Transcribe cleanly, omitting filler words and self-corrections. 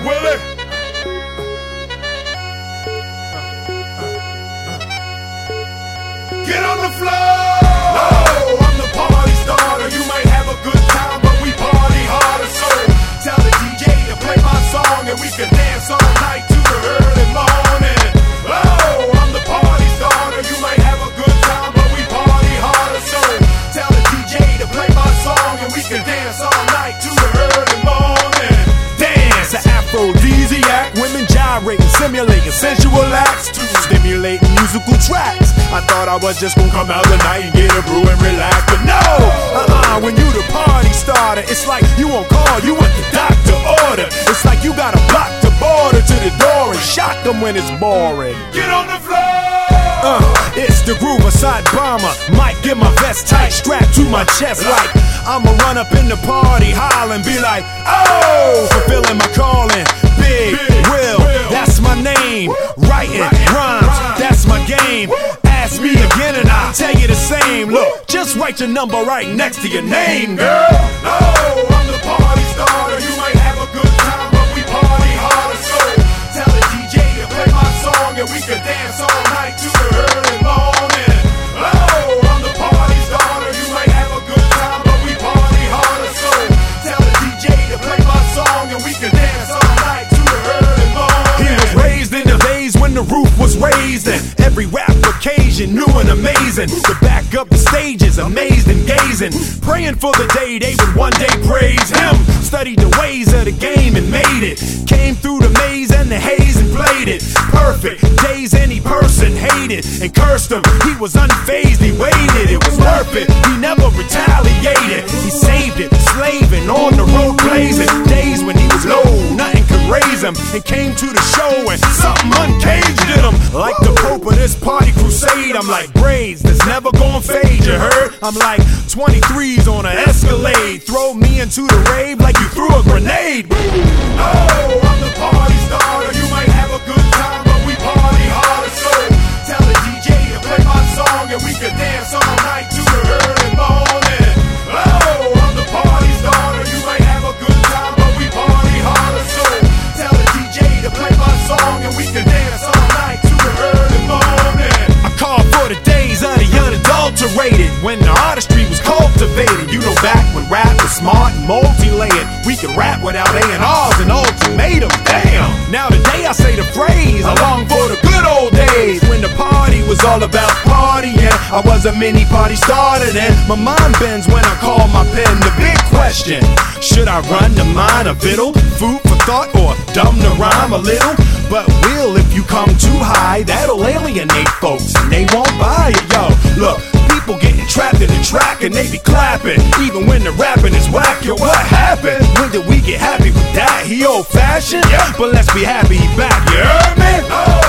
Willie. Get on the floor. No, I'm the party starter. You might have a good time, but we party harder. So tell the DJ to play my song, and we can dance all night to the early morning. Oh, I'm the party starter. You might have a good time, but we party harder. So tell the DJ to play my song, and we can dance all night to the early morning. Dance, an aphrodisiac, women gyrating, simulating sensual acts to stimulating musical tracks. I thought I was just gonna come out tonight and get a brew and relax, but no, when you the party starter, it's like you on call, you want the doctor order. It's like you gotta block the border to the door and shock them when it's boring. Get on the floor. It's the groove, a side bomber. Might get my vest tight, strapped to my chest like I'ma run up in the party, holler and be like, oh, fulfilling my calling. Big Will, that's my name. Writing rhymes, that's my game. Ask me again and I'll tell you the same. Look, just write your number right next to your name, girl. No, I'm the party starter. You might have a good time, but we party harder. So tell the DJ to play my song, and we can dance all night to the early morning. Oh, I'm the party starter. You might have a good time, but we party harder. So tell the DJ to play my song, and we can dance all night to the early morning. He was raised in the days when the roof was raised, and every rap occasion new and amazing. To back up the stages, amazed and gazing, praying for the day they would one day praise him. Studied the ways of the game and made it. Came through the maze and the haze and played it perfect. Days any person hated and cursed him. He was unfazed, he waited, it was worth it. He never retaliated, he saved it. Slaving on the road blazing. Days when he was low, nothing could raise him. And came to the show and something uncaged in him. Like the Pope of this party crusade, I'm like braids that's never gonna fade, you heard? I'm like 23s on an Escalade. Throw me into the rave like you threw a grenade. Oh, I'm the party starter. You might have a good time, but we party harder. So tell the DJ to play my song, and we can dance all night to the early morning. Oh, I'm the party starter. You might have a good time, but we party harder. So tell the DJ to play my song, and we can dance all night to the early morning. I call for the days of the unadulterated, when the artistry was cultivated. You know, back when rap was smart and multi-layered, we could rap without A&Rs and ultimatums. Damn! Now today I say the phrase, I long for the good old days when the party was all about partying. I was a mini party starter then. My mind bends when I call my pen. The big question, should I run the mind a fiddle? Food for thought or dumb to rhyme a little? But will, if you come too high, that'll alienate folks and they won't buy it, yo. Look, people getting trapped in the track and they be clapping, even when the rapping is whack. Yo, what happened? When did we get happy with that? He old fashioned? Yeah. But let's be happy he back, you heard me? Oh.